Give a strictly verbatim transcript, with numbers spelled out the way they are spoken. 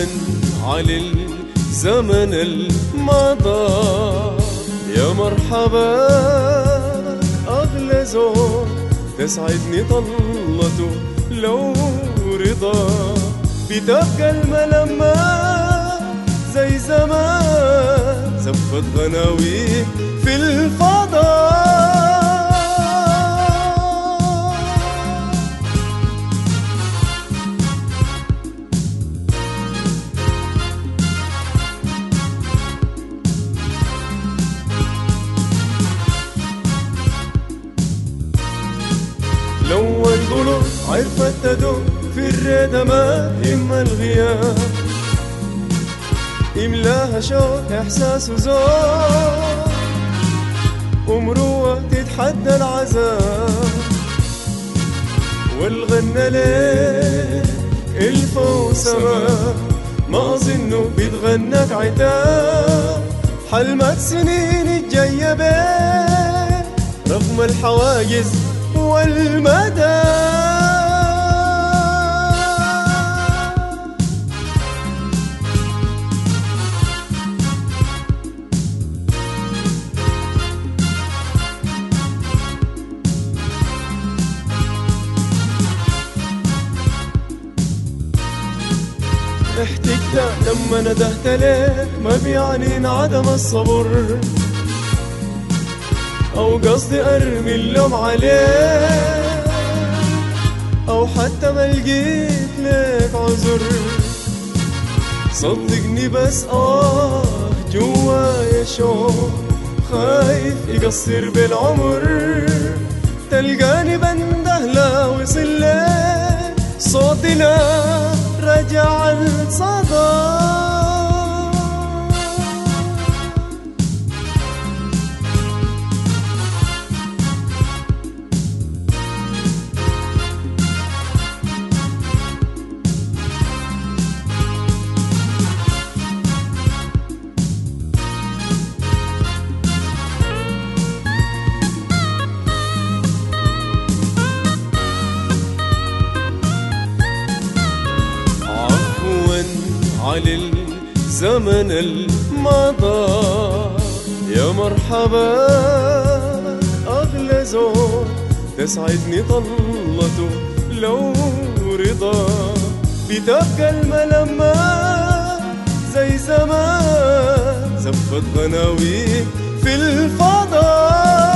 على الزمن المضى، يا مرحبا أغلى زور تسعدني طلته لو رضا، بتبقى الملمات زي زمان زفت غناوي في الفضاء. لو القلوب عرفت تدور في الريدة ما هم الغياب، يملاها شوق إحساس وزور، ومروة تتحدى العذاب، والغنى ليه الفو سما ما أظنه بيتغنك عتاب، حلمت سنين الجاية بيه رغم الحواجز والمدى. احتجت لما ندهت ليه ما بيعني انعدم الصبر، أو قصدي أرمي اللوم عليه، أو حتى ما لقيت لك عذر. صدقني بس آه جوايا شوق خايف يقصر بالعمر، تلقاني بنده لا وصل لك صوتي لا رجع الصدى. على الزمن المضى، يا مرحبا أغلى زور تسعدني طلته لو رضا، بتبقى الملمات زي زمان زفت غناوي في الفضاء.